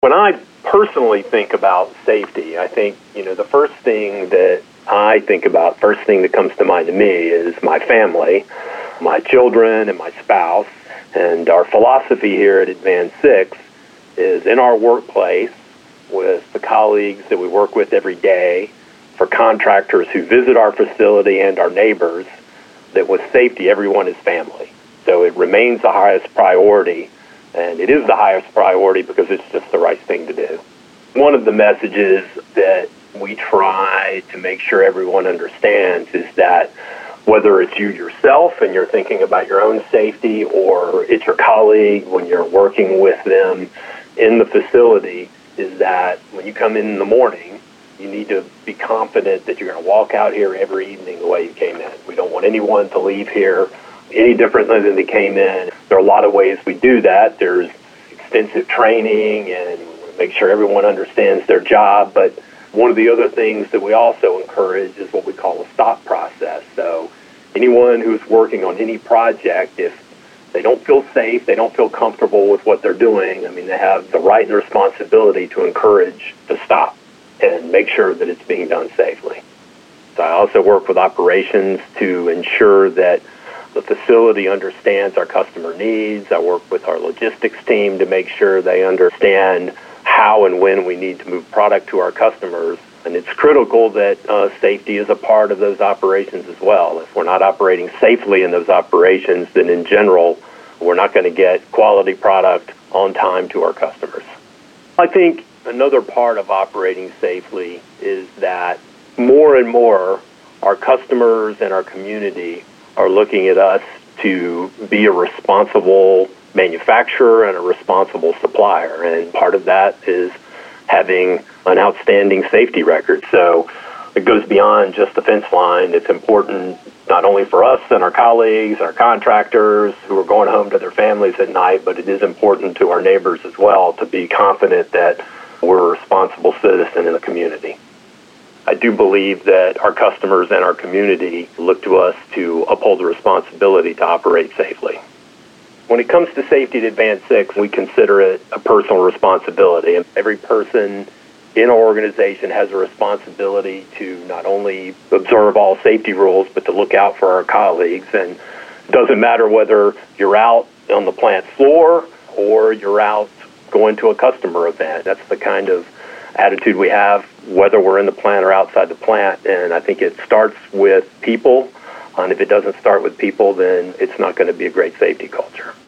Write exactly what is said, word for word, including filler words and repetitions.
When I personally think about safety, I think, you know, the first thing that I think about, first thing that comes to mind to me is my family, my children and my spouse. And our philosophy here at Advance six is in our workplace with the colleagues that we work with every day, for contractors who visit our facility and our neighbors, that with safety, everyone is family. So it remains the highest priority, and it is the highest priority because it's just the right thing to do. One of the messages that we try to make sure everyone understands is that whether it's you yourself and you're thinking about your own safety, or it's your colleague when you're working with them in the facility, is that when you come in in the morning, you need to be confident that you're going to walk out here every evening the way you came in. We don't want anyone to leave here any differently than they came in. There are a lot of ways we do that. There's extensive training and make sure everyone understands their job. But one of the other things that we also encourage is what we call a stop process. So anyone who's working on any project, if they don't feel safe, they don't feel comfortable with what they're doing, I mean, they have the right and responsibility to encourage to stop and make sure that it's being done safely. So I also work with operations to ensure that the facility understands our customer needs. I work with our logistics team to make sure they understand how and when we need to move product to our customers. And it's critical that uh, safety is a part of those operations as well. If we're not operating safely in those operations, then in general, we're not going to get quality product on time to our customers. I think another part of operating safely is that more and more our customers and our community are looking at us to be a responsible manufacturer and a responsible supplier. And part of that is having an outstanding safety record. So it goes beyond just the fence line. It's important not only for us and our colleagues, our contractors who are going home to their families at night, but it is important to our neighbors as well to be confident that we're a responsible citizen in the community. I do believe that our customers and our community look to us to uphold the responsibility to operate safely. When it comes to safety at Advance six, we consider it a personal responsibility. And every person in our organization has a responsibility to not only observe all safety rules, but to look out for our colleagues. And it doesn't matter whether you're out on the plant floor or you're out going to a customer event. That's the kind of attitude we have, whether we're in the plant or outside the plant. And I think it starts with people. And if it doesn't start with people, then it's not going to be a great safety culture.